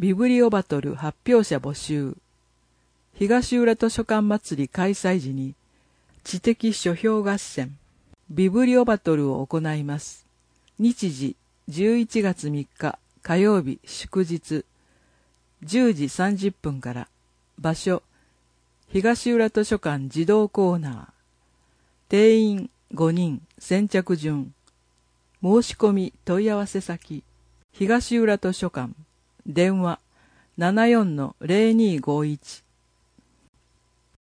ビブリオバトル発表者募集。東浦図書館祭り開催時に知的書評合戦、ビブリオバトルを行います。日時11月3日火曜日祝日、10時30分から。場所、東浦図書館児童コーナー。定員5人、先着順。申し込み問い合わせ先、東浦図書館、電話 74-0251